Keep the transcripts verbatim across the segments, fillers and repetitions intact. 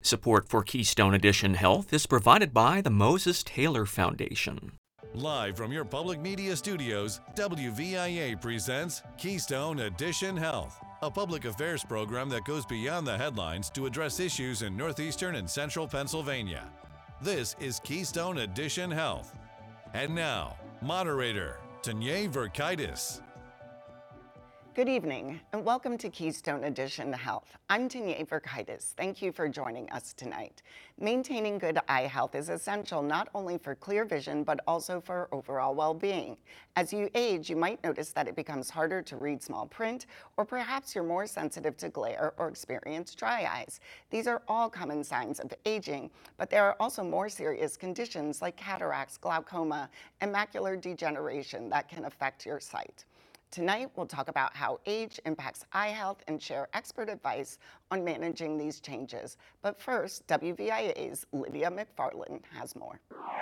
Support for Keystone Edition Health is provided by the Moses Taylor Foundation. Live from your public media studios, W V I A presents Keystone Edition Health, a public affairs program that goes beyond the headlines to address issues in northeastern and central Pennsylvania. This is Keystone Edition Health. And now, moderator, Tanya Verkaitis. Good evening, and welcome to Keystone Edition Health. I'm Tanya Verkaitis. Thank you for joining us tonight. Maintaining good eye health is essential not only for clear vision, but also for overall well-being. As you age, you might notice that it becomes harder to read small print, or perhaps you're more sensitive to glare or experience dry eyes. These are all common signs of aging, but there are also more serious conditions like cataracts, glaucoma, and macular degeneration that can affect your sight. Tonight, we'll talk about how age impacts eye health and share expert advice on managing these changes. But first, W V I A's Lydia McFarland has more.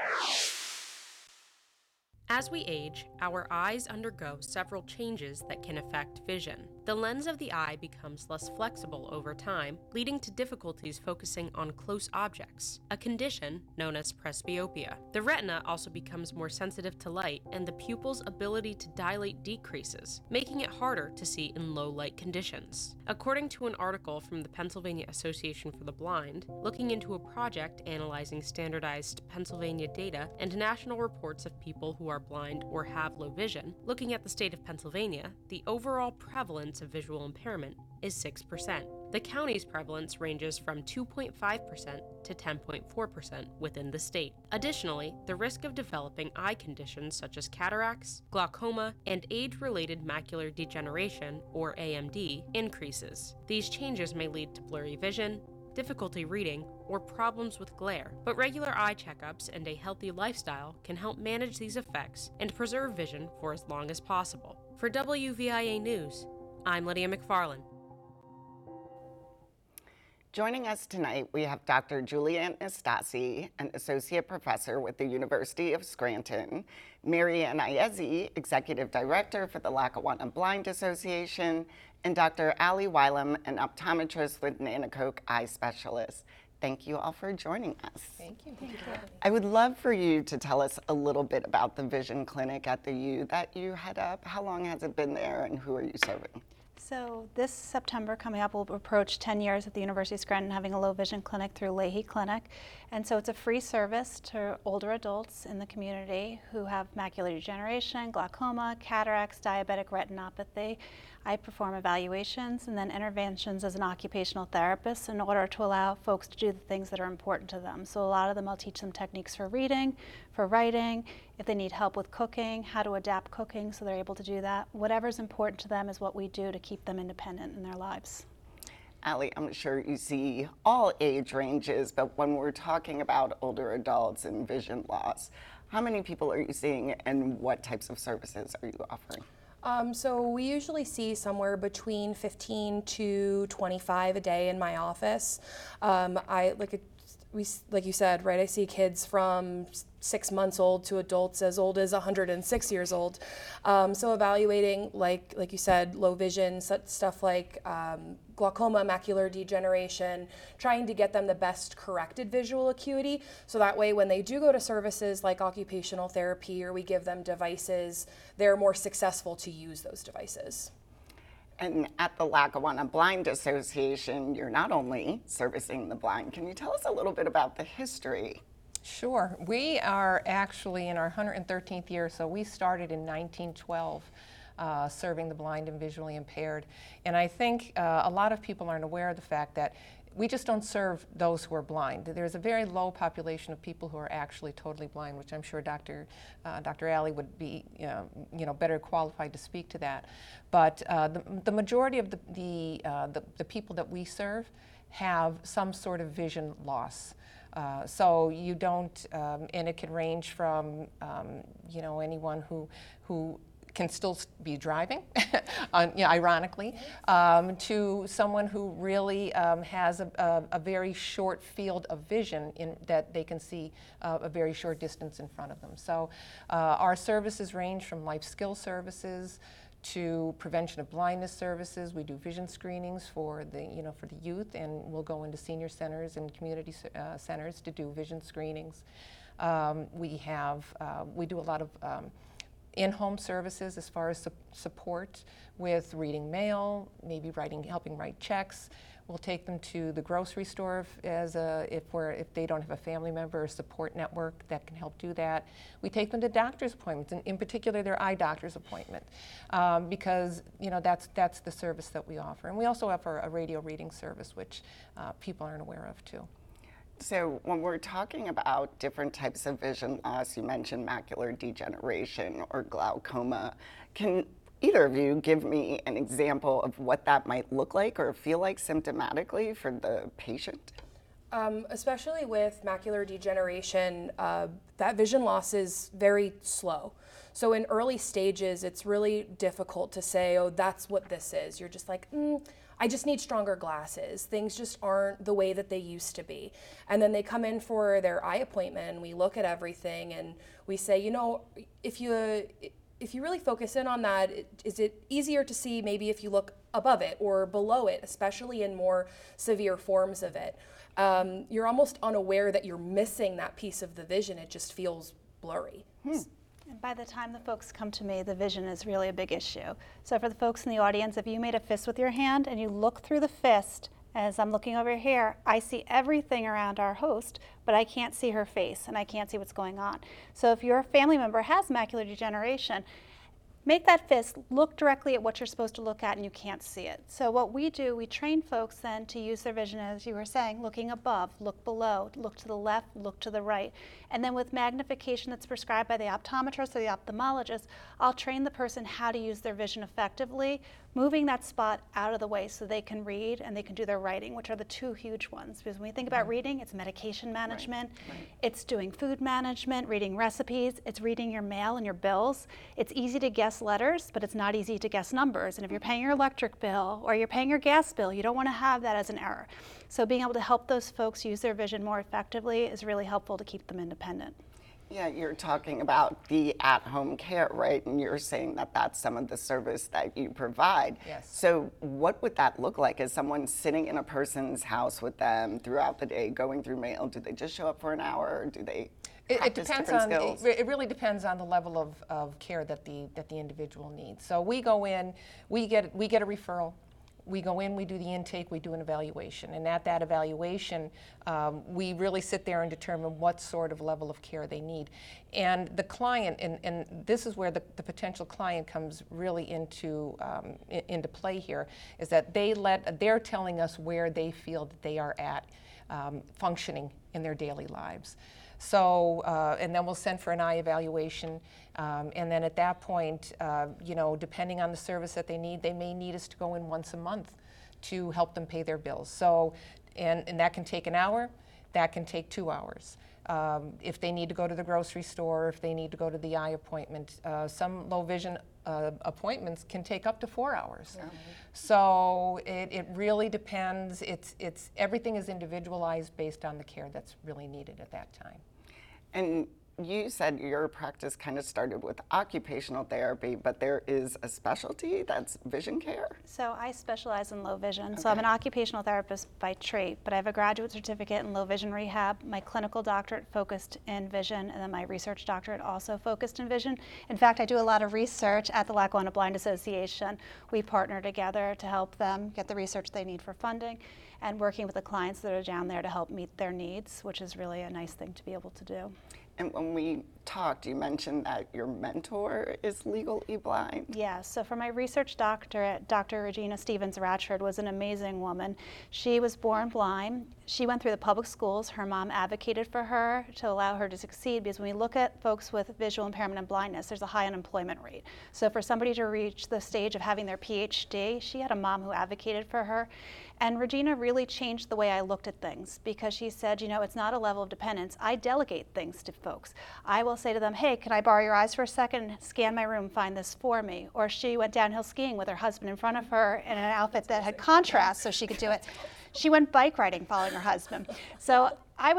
As we age, our eyes undergo several changes that can affect vision. The lens of the eye becomes less flexible over time, leading to difficulties focusing on close objects, a condition known as presbyopia. The retina also becomes more sensitive to light, and the pupil's ability to dilate decreases, making it harder to see in low light conditions. According to an article from the Pennsylvania Association for the Blind, looking into a project analyzing standardized Pennsylvania data and national reports of people who are blind or have low vision, looking at the state of Pennsylvania, the overall prevalence of visual impairment is six percent. The county's prevalence ranges from two point five percent to ten point four percent within the state. Additionally, the risk of developing eye conditions such as cataracts, glaucoma, and age-related macular degeneration, or A M D, increases. These changes may lead to blurry vision, difficulty reading, or problems with glare, but regular eye checkups and a healthy lifestyle can help manage these effects and preserve vision for as long as possible. For W V I A News, I'm Lydia McFarland. Joining us tonight, we have Doctor Julianne Nastasi, an associate professor with the University of Scranton, Marianne Iezzi, executive director for the Lackawanna Blind Association, and Doctor Ali Wylam, an optometrist with Nanticoke Eye Specialists. Thank you all for joining us. Thank you. Thank you. I would love for you to tell us a little bit about the vision clinic at the U that you head up. How long has it been there, and who are you serving? So this September coming up, we'll approach ten years at the University of Scranton having a low vision clinic through Leahy Clinic. And so it's a free service to older adults in the community who have macular degeneration, glaucoma, cataracts, diabetic retinopathy. I perform evaluations and then interventions as an occupational therapist in order to allow folks to do the things that are important to them. So a lot of them, I'll teach them techniques for reading, for writing, if they need help with cooking, how to adapt cooking so they're able to do that. Whatever's important to them is what we do to keep them independent in their lives. Ali, I'm sure you see all age ranges, but when we're talking about older adults and vision loss, how many people are you seeing and what types of services are you offering? Um, so we usually see somewhere between fifteen to twenty-five a day in my office. Um, I like a, we like you said, right? I see kids from six months old to adults as old as one hundred six years old. Um, so evaluating, like like you said, low vision, such stuff like um, glaucoma, macular degeneration, trying to get them the best corrected visual acuity, so that way when they do go to services like occupational therapy or we give them devices, they're more successful to use those devices. And at the Lackawanna Blind Association, you're not only servicing the blind. Can you tell us a little bit about the history? Sure. We are actually in our one hundred thirteenth year, so we started in nineteen twelve. Uh, serving the blind and visually impaired. And I think uh, a lot of people aren't aware of the fact that we just don't serve those who are blind. There's a very low population of people who are actually totally blind, which I'm sure Doctor Uh, Doctor Ali would be you know, you know, better qualified to speak to that. But uh, the, the majority of the, the, uh, the, the people that we serve have some sort of vision loss. Uh, so you don't, um, and it can range from um, you know, anyone who, who can still be driving, uh, you know, ironically, um, to someone who really um, has a, a, a very short field of vision in that they can see uh, a very short distance in front of them. So uh, our services range from life skill services to prevention of blindness services. We do vision screenings for the, you know, for the youth, and we'll go into senior centers and community uh, centers to do vision screenings. Um, we have, uh, we do a lot of um, in-home services as far as su support with reading mail, maybe writing, helping write checks. We'll take them to the grocery store if, as a, if, we're, if they don't have a family member or support network that can help do that. We take them to doctor's appointments, and in particular their eye doctor's appointment, um, because you know that's, that's the service that we offer. And we also offer a radio reading service, which uh, people aren't aware of too. So when we're talking about different types of vision loss, you mentioned macular degeneration or glaucoma. Can either of you give me an example of what that might look like or feel like symptomatically for the patient? Um, especially with macular degeneration, uh, that vision loss is very slow. So in early stages, it's really difficult to say, oh, that's what this is. You're just like, mm, I just need stronger glasses. Things just aren't the way that they used to be. And then they come in for their eye appointment, and we look at everything, and we say, you know, if you, if you really focus in on that, is it easier to see maybe if you look above it or below it, especially in more severe forms of it? Um, you're almost unaware that you're missing that piece of the vision. It just feels blurry. Hmm. And by the time the folks come to me, the vision is really a big issue. So for the folks in the audience, if you made a fist with your hand and you look through the fist, as I'm looking over here, I see everything around our host, but I can't see her face and I can't see what's going on. So if your family member has macular degeneration, make that fist look directly at what you're supposed to look at and you can't see it. So what we do, we train folks then to use their vision, as you were saying, looking above, look below, look to the left, look to the right. And then with magnification that's prescribed by the optometrist or the ophthalmologist, I'll train the person how to use their vision effectively, moving that spot out of the way so they can read and they can do their writing, which are the two huge ones. Because when we think about reading, it's medication management, right, right. It's doing food management, reading recipes, it's reading your mail and your bills. It's easy to guess letters, but it's not easy to guess numbers. And if you're paying your electric bill or you're paying your gas bill, you don't want to have that as an error. So being able to help those folks use their vision more effectively is really helpful to keep them independent. Yeah, you're talking about the at-home care, right? And you're saying that that's some of the service that you provide. Yes. So what would that look like? Is someone sitting in a person's house with them throughout the day, going through mail? Do they just show up for an hour, or do they It, it practice depends different on. skills? It, it really depends on the level of, of care that the that the individual needs. So we go in, we get we get a referral. We go in, we do the intake, we do an evaluation, and at that evaluation, um, we really sit there and determine what sort of level of care they need. And the client, and, and this is where the, the potential client comes really into um, in, into play here, is that they let they're telling us where they feel that they are at um, functioning in their daily lives. So, uh, and then we'll send for an eye evaluation, um, and then at that point, uh, you know, depending on the service that they need, they may need us to go in once a month to help them pay their bills. So, and, and that can take an hour, that can take two hours. Um, if they need to go to the grocery store, if they need to go to the eye appointment, uh, some low vision uh, appointments can take up to four hours. Yeah. So it, it really depends. It's, it's, everything is individualized based on the care that's really needed at that time. And you said your practice kind of started with occupational therapy, but there is a specialty that's vision care? So I specialize in low vision. Okay. So I'm an occupational therapist by trade, but I have a graduate certificate in low vision rehab. My clinical doctorate focused in vision, and then my research doctorate also focused in vision. In fact, I do a lot of research at the Lackawanna Blind Association. We partner together to help them get the research they need for funding, and working with the clients that are down there to help meet their needs, which is really a nice thing to be able to do. And when we talked, you mentioned that your mentor is legally blind. Yeah, so for my research doctorate, Doctor Regina Stevens Ratchford was an amazing woman. She was born blind. She went through the public schools. Her mom advocated for her to allow her to succeed, because when we look at folks with visual impairment and blindness, there's a high unemployment rate. So for somebody to reach the stage of having their P H D, she had a mom who advocated for her. And Regina really changed the way I looked at things, because she said, you know, it's not a level of dependence. I delegate things to folks. I will say to them, hey, can I borrow your eyes for a second? Scan my room, find this for me. Or she went downhill skiing with her husband in front of her in an outfit that had contrast so she could do it. She went bike riding following her husband. So I was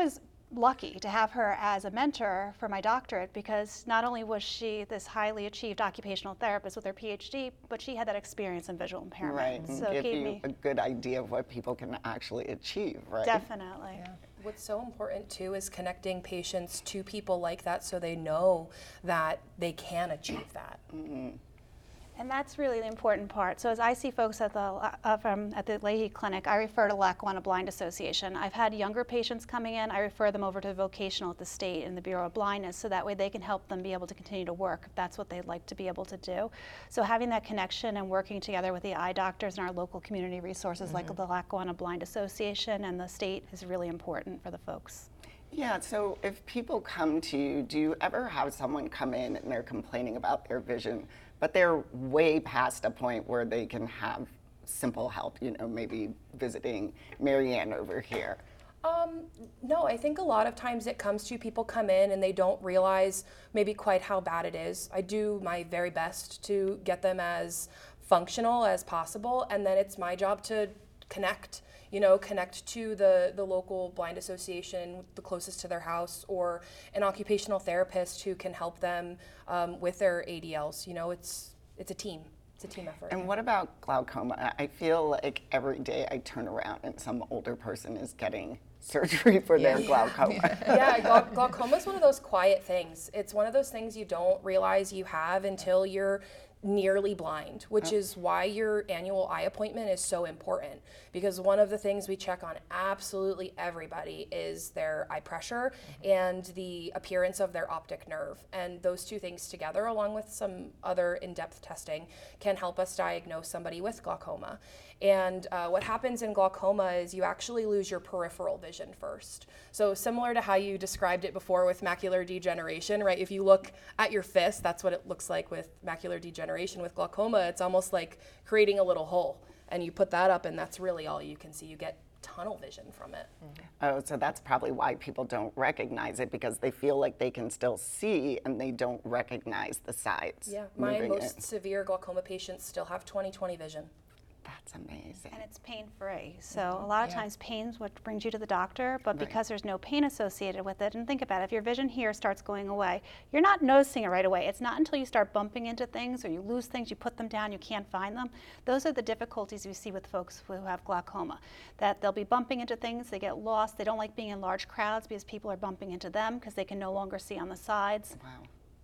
lucky to have her as a mentor for my doctorate, because not only was she this highly achieved occupational therapist with her P H D, but she had that experience in visual impairment. Right, and So it give gave you me a good idea of what people can actually achieve, right? definitely. Yeah. What's so important too is connecting patients to people like that so they know that they can achieve that. Mm-hmm. And that's really the important part. So as I see folks at the uh, from at the Leahy Clinic, I refer to Lackawanna Blind Association. I've had younger patients coming in, I refer them over to vocational at the state and the Bureau of Blindness, so that way they can help them be able to continue to work if that's what they'd like to be able to do. So having that connection and working together with the eye doctors and our local community resources mm-hmm. like the Lackawanna Blind Association and the state is really important for the folks. Yeah, so if people come to you, do you ever have someone come in and they're complaining about their vision, but they're way past a point where they can have simple help, you know, maybe visiting Marianne over here? Um, no, I think a lot of times it comes to people come in and they don't realize maybe quite how bad it is. I do my very best to get them as functional as possible, and then it's my job to connect. You know, connect to the, the local blind association, the closest to their house, or an occupational therapist who can help them um, with their A D Ls. You know, it's it's a team. It's a team effort. And what about glaucoma? I feel like every day I turn around and some older person is getting surgery for yeah. their glaucoma. Yeah, glau- glaucoma is one of those quiet things. It's one of those things you don't realize you have until you're nearly blind, which oh. is why your annual eye appointment is so important, because one of the things we check on absolutely everybody is their eye pressure mm-hmm. and the appearance of their optic nerve, and those two things together, along with some other in-depth testing, can help us diagnose somebody with glaucoma. And uh, what happens in glaucoma is you actually lose your peripheral vision first. So similar to how you described it before with macular degeneration, right? If you look at your fist, that's what it looks like with macular degeneration. With glaucoma, it's almost like creating a little hole, and you put that up and that's really all you can see. You get tunnel vision from it. Mm-hmm. Oh, so that's probably why people don't recognize it, because they feel like they can still see and they don't recognize the sides. Yeah, my most in. severe glaucoma patients still have twenty twenty vision. That's amazing. And it's pain-free. So mm-hmm. a lot of yeah. times pain's what brings you to the doctor, but right. because there's no pain associated with it, and think about it, if your vision here starts going away, you're not noticing it right away. It's not until you start bumping into things or you lose things, you put them down, you can't find them. Those are the difficulties we see with folks who have glaucoma, that they'll be bumping into things, they get lost, they don't like being in large crowds because people are bumping into them because they can no longer see on the sides. Wow.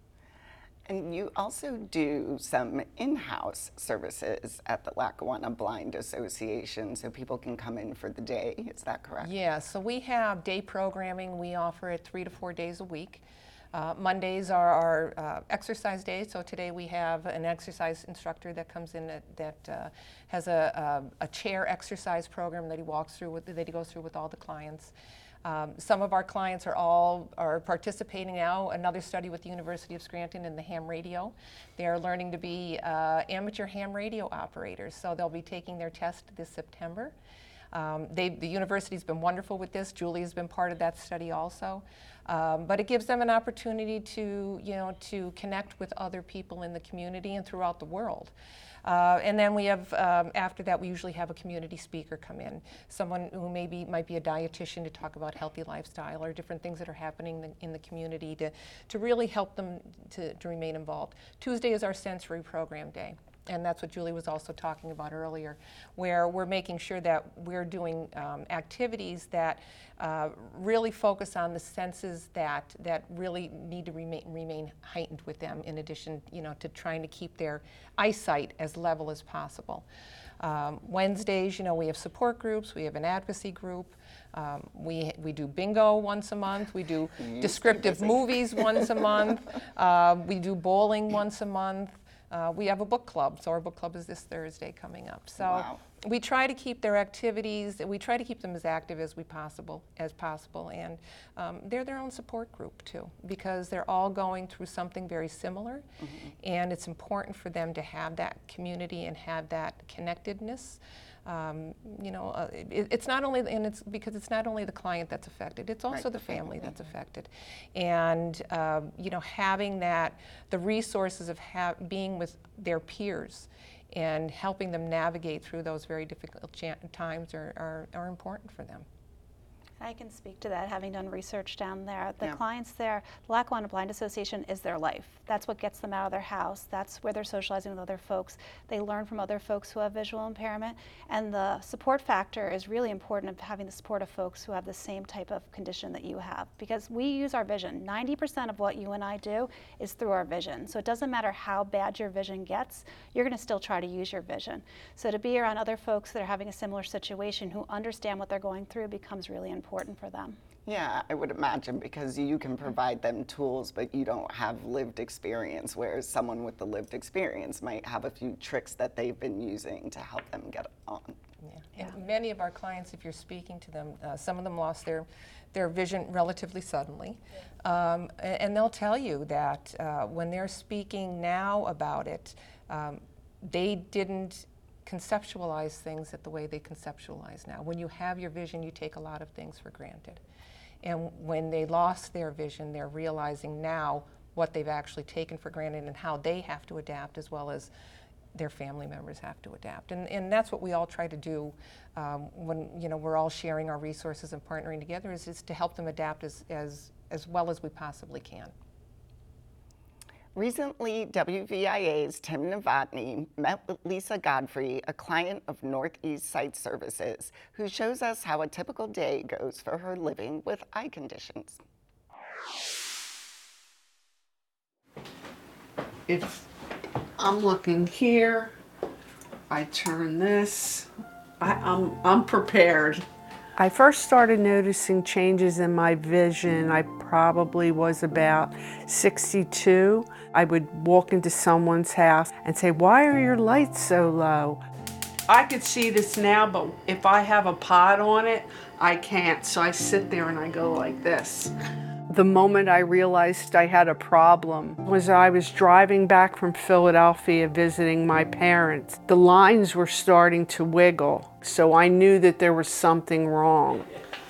And you also do some in-house services at the Lackawanna Blind Association, so people can come in for the day. Is that correct? Yeah, so we have day programming. We offer it three to four days a week. Uh, Mondays are our uh, exercise days, so today we have an exercise instructor that comes in that, that uh, has a, a, a chair exercise program that he walks through, with, that he goes through with all the clients. Um, some of our clients are all are participating now. Another study with the University of Scranton in the ham radio. They are learning to be uh, amateur ham radio operators, so they'll be taking their test this September. Um, they, the university's been wonderful with this. Julie's been part of that study also. Um, but it gives them an opportunity to, you know, to connect with other people in the community and throughout the world. Uh, and then we have, um, after that, we usually have a community speaker come in, someone who maybe might be a dietitian to talk about healthy lifestyle or different things that are happening in the, in the community to, to really help them to, to remain involved. Tuesday is our sensory program day. And that's what Julie was also talking about earlier, where we're making sure that we're doing um, activities that uh, really focus on the senses that that really need to remain remain heightened with them. In addition, you know, to trying to keep their eyesight as level as possible. Um, Wednesdays, you know, we have support groups. We have an advocacy group. Um, we we do bingo once a month. We do descriptive movies once a month. Uh, we do bowling once a month. Uh, we have a book club, so our book club is this Thursday coming up. So wow. we try to keep their activities, we try to keep them as active as we possible, as possible, and um, they're their own support group too, because they're all going through something very similar, mm-hmm. and it's important for them to have that community and have that connectedness. Um, you know, uh, it, it's not only, and it's because it's not only the client that's affected, it's also right. the family that's affected. And, uh, you know, having that, the resources of ha- being with their peers and helping them navigate through those very difficult cha- times are, are, are important for them. I can speak to that, having done research down there. The Yeah. clients there, the Lackawanna Blind Association is their life. That's what gets them out of their house. That's where they're socializing with other folks. They learn from other folks who have visual impairment. And the support factor is really important of having the support of folks who have the same type of condition that you have. Because we use our vision. ninety percent of what you and I do is through our vision. So it doesn't matter how bad your vision gets, you're going to still try to use your vision. So to be around other folks that are having a similar situation who understand what they're going through becomes really important for them. Yeah, I would imagine, because you can provide them tools, but you don't have lived experience, whereas someone with the lived experience might have a few tricks that they've been using to help them get on. Yeah. And many of our clients, if you're speaking to them, uh, some of them lost their, their vision relatively suddenly. Um, and, and they'll tell you that uh, when they're speaking now about it, um, they didn't conceptualize things at the way they conceptualize now. When you have your vision, you take a lot of things for granted. And when they lost their vision, they're realizing now what they've actually taken for granted and how they have to adapt, as well as their family members have to adapt. And, and that's what we all try to do um, when you know we're all sharing our resources and partnering together, is, is to help them adapt as, as, as well as we possibly can. Recently, W V I A's Tim Novotny met with Lisa Godfrey, a client of Northeast Sight Services, who shows us how a typical day goes for her living with eye conditions. If I'm looking here, I turn this, I, I'm, I'm prepared. I first started noticing changes in my vision. I probably was about sixty-two. I would walk into someone's house and say, "Why are your lights so low?" I could see this now, but if I have a pod on it, I can't. So I sit there and I go like this. The moment I realized I had a problem was I was driving back from Philadelphia visiting my parents. The lines were starting to wiggle, so I knew that there was something wrong.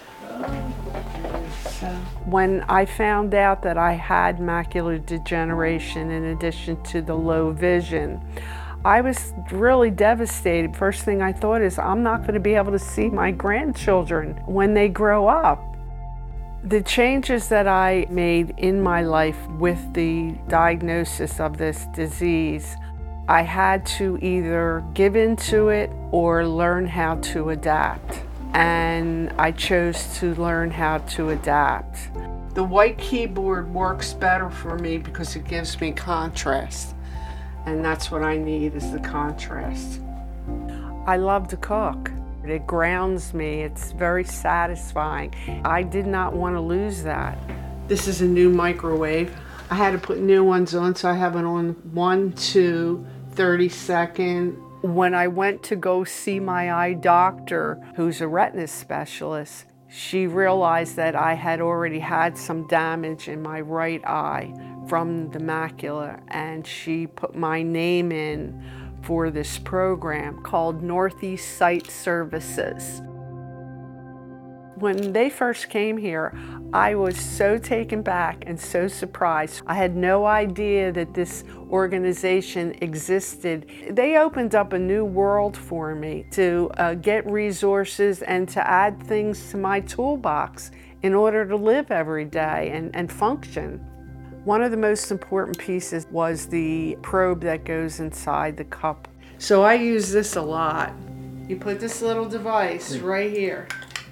So when I found out that I had macular degeneration in addition to the low vision, I was really devastated. First thing I thought is, I'm not going to be able to see my grandchildren when they grow up. The changes that I made in my life with the diagnosis of this disease, I had to either give into it or learn how to adapt. And I chose to learn how to adapt. The white keyboard works better for me because it gives me contrast. And that's what I need, is the contrast. I love to cook. It grounds me. It's very satisfying. I did not want to lose that. This is a new microwave. I had to put new ones on, so I have it on one, two, thirty second. When I went to go see my eye doctor, who's a retina specialist, she realized that I had already had some damage in my right eye from the macula, and she put my name in for this program called Northeast Sight Services. When they first came here, I was so taken back and so surprised. I had no idea that this organization existed. They opened up a new world for me to uh, get resources and to add things to my toolbox in order to live every day and, and function. One of the most important pieces was the probe that goes inside the cup. So I use this a lot. You put this little device right here.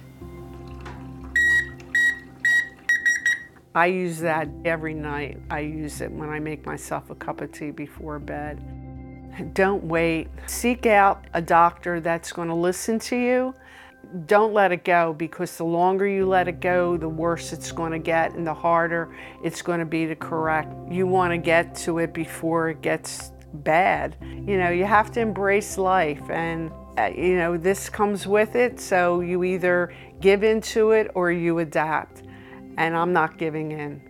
I use that every night. I use it when I make myself a cup of tea before bed. Don't wait. Seek out a doctor that's going to listen to you. Don't let it go, because the longer you let it go, the worse it's going to get and the harder it's going to be to correct. You want to get to it before it gets bad. You know, you have to embrace life, and uh, you know, this comes with it, so you either give into it or you adapt. And I'm not giving in.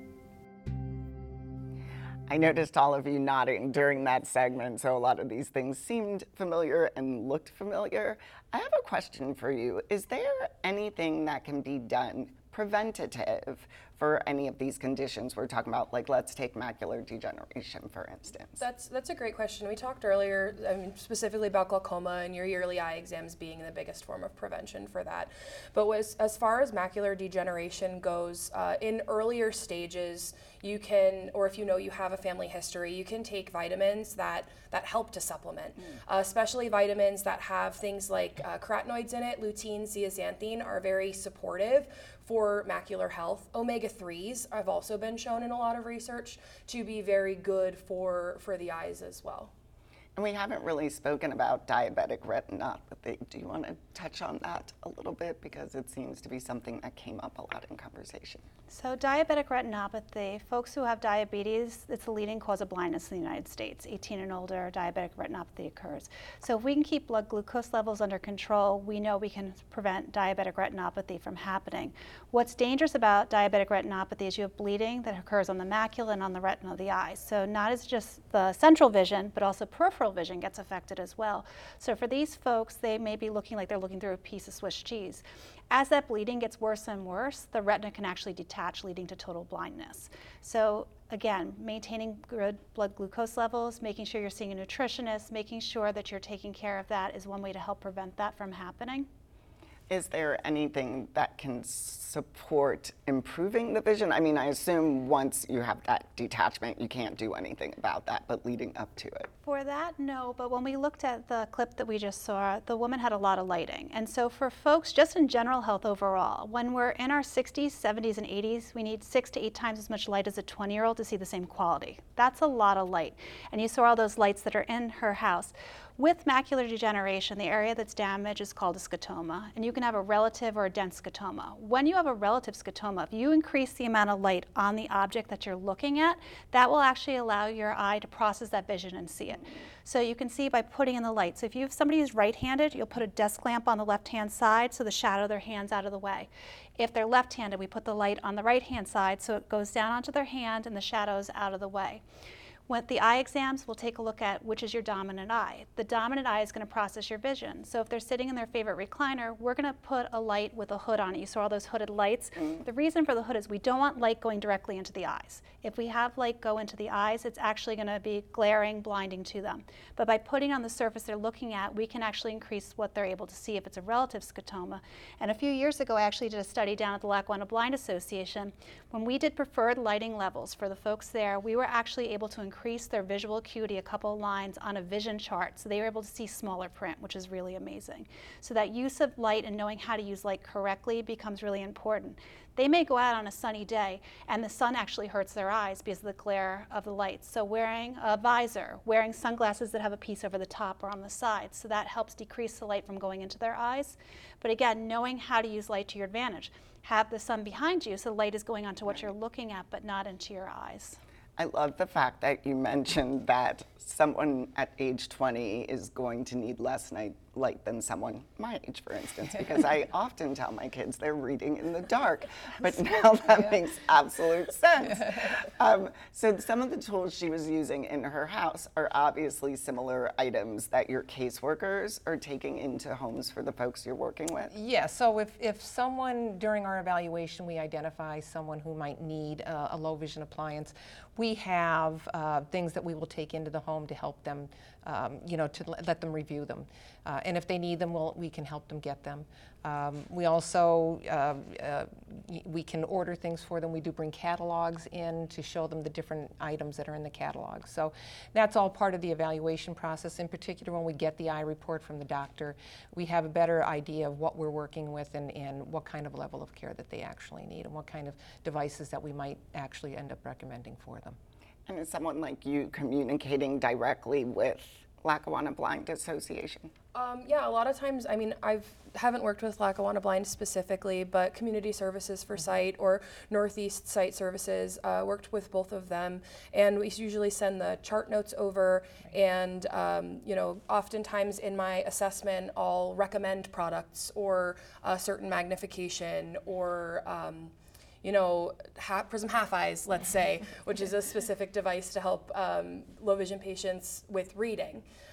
I noticed all of you nodding during that segment, so a lot of these things seemed familiar and looked familiar. I have a question for you. Is there anything that can be done preventative for any of these conditions we're talking about? Like, let's take macular degeneration, for instance. That's that's a great question. We talked earlier, I mean, specifically about glaucoma and your yearly eye exams being the biggest form of prevention for that. But was, as far as macular degeneration goes, uh, in earlier stages, you can, or if you know you have a family history, you can take vitamins that, that help to supplement, mm. uh, especially vitamins that have things like uh, carotenoids in it. Lutein, zeaxanthin are very supportive for macular health. omega threes have also been shown in a lot of research to be very good for, for the eyes as well. And we haven't really spoken about diabetic retinopathy. Do you want to touch on that a little bit? Because it seems to be something that came up a lot in conversation. So diabetic retinopathy, folks who have diabetes, it's the leading cause of blindness in the United States. eighteen and older, diabetic retinopathy occurs. So if we can keep blood glucose levels under control, we know we can prevent diabetic retinopathy from happening. What's dangerous about diabetic retinopathy is you have bleeding that occurs on the macula and on the retina of the eye. So not as just the central vision, but also peripheral vision gets affected as well. So for these folks, they may be looking like they're looking through a piece of Swiss cheese. As that bleeding gets worse and worse, the retina can actually detach, leading to total blindness. So again, maintaining good blood glucose levels, making sure you're seeing a nutritionist, making sure that you're taking care of that is one way to help prevent that from happening. Is there anything that can support improving the vision? I mean, I assume once you have that detachment, you can't do anything about that, but leading up to it. For that, no, but when we looked at the clip that we just saw, the woman had a lot of lighting. And so for folks, just in general health overall, when we're in our sixties, seventies, and eighties, we need six to eight times as much light as a twenty-year-old to see the same quality. That's a lot of light. And you saw all those lights that are in her house. With macular degeneration, the area that's damaged is called a scotoma, and you can have a relative or a dense scotoma. When you have a relative scotoma, if you increase the amount of light on the object that you're looking at, that will actually allow your eye to process that vision and see it. So you can see by putting in the light. So if you have somebody who's right-handed, you'll put a desk lamp on the left-hand side so the shadow of their hand's out of the way. If they're left-handed, we put the light on the right-hand side so it goes down onto their hand and the shadow's out of the way. With the eye exams, we'll take a look at which is your dominant eye. The dominant eye is going to process your vision. So if they're sitting in their favorite recliner, we're going to put a light with a hood on it. You saw all those hooded lights. Mm. The reason for the hood is we don't want light going directly into the eyes. If we have light go into the eyes, it's actually going to be glaring, blinding to them. But by putting on the surface they're looking at, we can actually increase what they're able to see if it's a relative scotoma. And a few years ago, I actually did a study down at the Lackawanna Blind Association. When we did preferred lighting levels for the folks there, we were actually able to increase increase their visual acuity a couple of lines on a vision chart, so they were able to see smaller print, which is really amazing. So that use of light and knowing how to use light correctly becomes really important. They may go out on a sunny day and the sun actually hurts their eyes because of the glare of the lights. So wearing a visor, wearing sunglasses that have a piece over the top or on the sides, so that helps decrease the light from going into their eyes. But again, knowing how to use light to your advantage. Have the sun behind you so the light is going onto what you're looking at but not into your eyes. I love the fact that you mentioned that someone at age twenty is going to need less night light than someone my age, for instance, because I often tell my kids they're reading in the dark, but now that yeah. makes absolute sense. Um, so some of the tools she was using in her house are obviously similar items that your caseworkers are taking into homes for the folks you're working with? Yeah, so if, if someone, during our evaluation, we identify someone who might need uh, a low vision appliance, we have uh, things that we will take into the home to help them, um, you know, to let them review them. Uh, and if they need them, we'll, we can help them get them. Um, we also, uh, uh, we can order things for them. We do bring catalogs in to show them the different items that are in the catalog. So that's all part of the evaluation process. In particular, when we get the eye report from the doctor, we have a better idea of what we're working with and, and what kind of level of care that they actually need and what kind of devices that we might actually end up recommending for them. And is someone like you communicating directly with Lackawanna Blind Association? Um, yeah, a lot of times, I mean, I haven't worked with Lackawanna Blind specifically, but Community Services for Sight or Northeast Sight Services, uh, worked with both of them, and we usually send the chart notes over, and um, you know, oftentimes in my assessment, I'll recommend products or a certain magnification or um, you know, half, Prism Half Eyes, let's say, which is a specific device to help um, low vision patients with reading.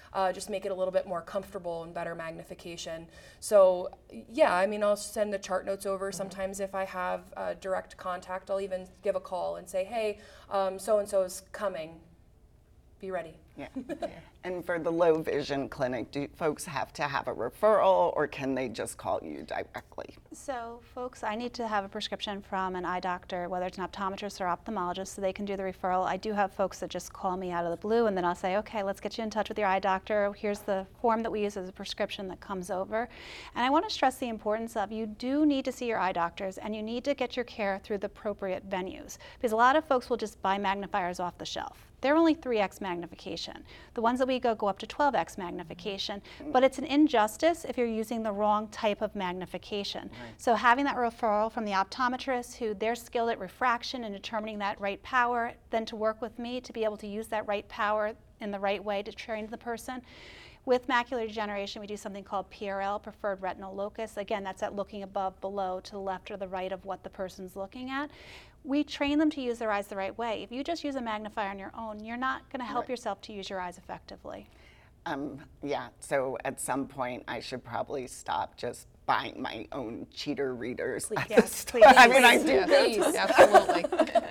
uh, just make it a little bit more comfortable and better magnification. So yeah, I mean, I'll send the chart notes over. Sometimes if I have uh, direct contact, I'll even give a call and say, hey, um, so-and-so is coming, be ready. Yeah. And for the low vision clinic, do folks have to have a referral or can they just call you directly? So folks, I need to have a prescription from an eye doctor, whether it's an optometrist or ophthalmologist, so they can do the referral. I do have folks that just call me out of the blue, and then I'll say, okay, let's get you in touch with your eye doctor. Here's the form that we use as a prescription that comes over. And I want to stress the importance of you do need to see your eye doctors, and you need to get your care through the appropriate venues, because a lot of folks will just buy magnifiers off the shelf. They're only three X magnification. The ones that we go go up to twelve X magnification, but it's an injustice if you're using the wrong type of magnification. Right. So having that referral from the optometrist, who they're skilled at refraction and determining that right power, then to work with me to be able to use that right power in the right way to train the person. With macular degeneration, we do something called P R L, preferred retinal locus. Again, that's at looking above, below, to the left or the right of what the person's looking at. We train them to use their eyes the right way. If you just use a magnifier on your own, you're not going to help Right. yourself to use your eyes effectively. Um, yeah, so at some point I should probably stop just buying my own cheater readers. Please, at the yes, store. please. I mean, I do Yes, go please, to, absolutely.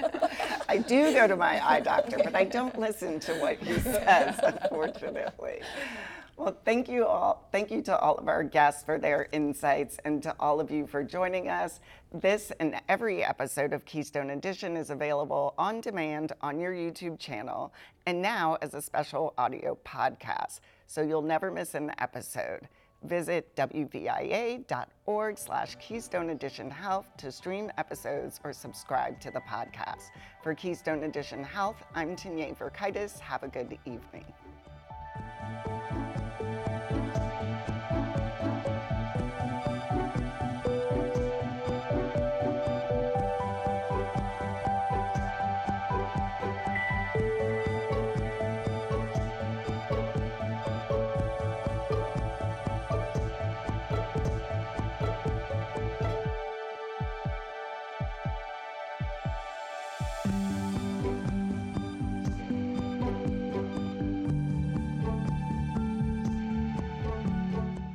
I do go to my eye doctor, but I don't listen to what he says, unfortunately. Well, thank you all. Thank you to all of our guests for their insights and to all of you for joining us. This and every episode of Keystone Edition is available on demand on your YouTube channel and now as a special audio podcast, so you'll never miss an episode. Visit W V I A dot org slash Keystone Edition Health to stream episodes or subscribe to the podcast. For Keystone Edition Health, I'm Tanya Verkaitis. Have a good evening.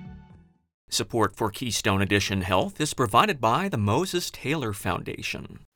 Support for Keystone Edition Health is provided by the Moses Taylor Foundation.